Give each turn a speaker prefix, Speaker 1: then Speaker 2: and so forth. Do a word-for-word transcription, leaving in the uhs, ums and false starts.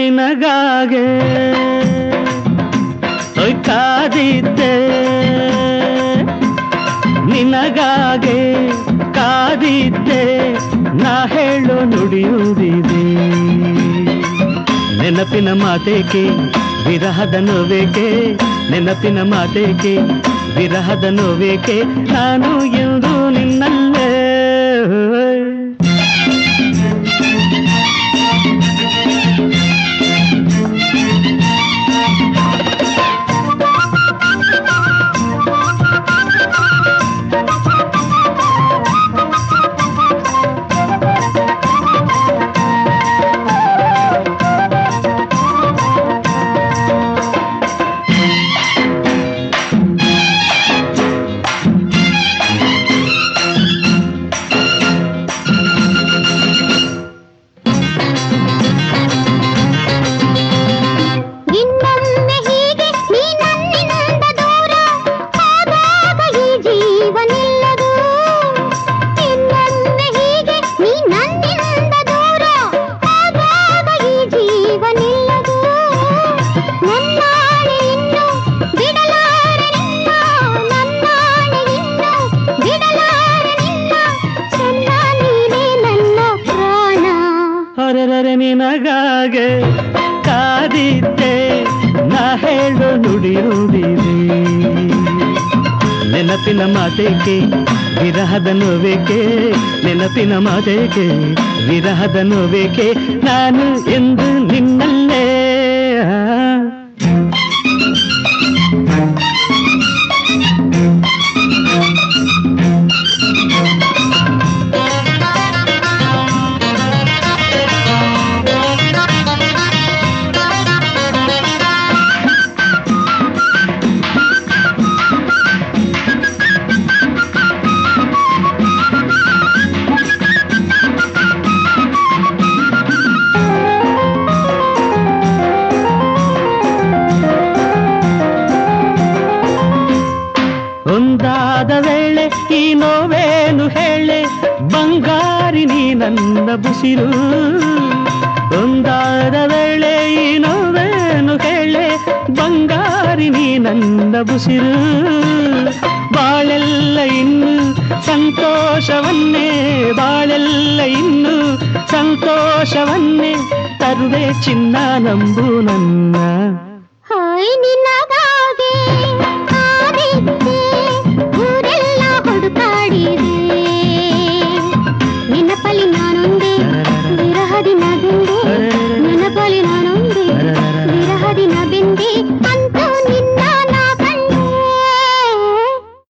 Speaker 1: ನಿನಗಾಗೆ ಕಾದಿದ್ದೆ ನಿನಗಾಗೆ ಕಾದಿದ್ದೆ ನಾ ಹೇಳೋ ನುಡಿಯುವುದಿದೆ ನೆನಪಿನ ಮಾತೇಕೆ ವಿರಹದ ನೋವೇಕೆ ನೆನಪಿನ ಮಾತೇಕೆ ವಿರಹದ ನೋವೇಕೆ ನಾನು ಎಂದು ನಿನ್ನಲ್ಲೇ ನಿನಗಾಗೆ ಕಾದಿದ್ದೆ ನಾ ಹೇಳೋ ನುಡಿಯುವುದಿದೆ ನೆನಪಿನ ಮಾತೇಕೆ ವಿರಹದ ನೋವೇಕೆ ನೆನಪಿನ ಮಾತೇಕೆ ವಿರಹದ ನೋವೇಕೆ ನಾನು ಎಂದು ನಿನ್ನಲ್ಲೇ ಒಂದಾದ ವೇಳೆ ಈ ನೋವೇನು ಹೇಳೆ ಬಂಗಾರಿ ನೀ ನನ್ನ ಬುಸಿರು ಒಂದಾದ ವೇಳೆ ಈ ನೋವೇನು ಹೇಳೆ ಬಂಗಾರಿ ನೀ ನನ್ನ ಬುಸಿರು ಬಾಳೆಲ್ಲ ಇನ್ನು ಸಂತೋಷವನ್ನೇ ಬಾಳೆಲ್ಲ ಇನ್ನು ಸಂತೋಷವನ್ನೇ ತರುವೆ ಚಿನ್ನ ನಂಬು ನನ್ನ
Speaker 2: ಹಾಯ್ ನಿನಗಾಗೆ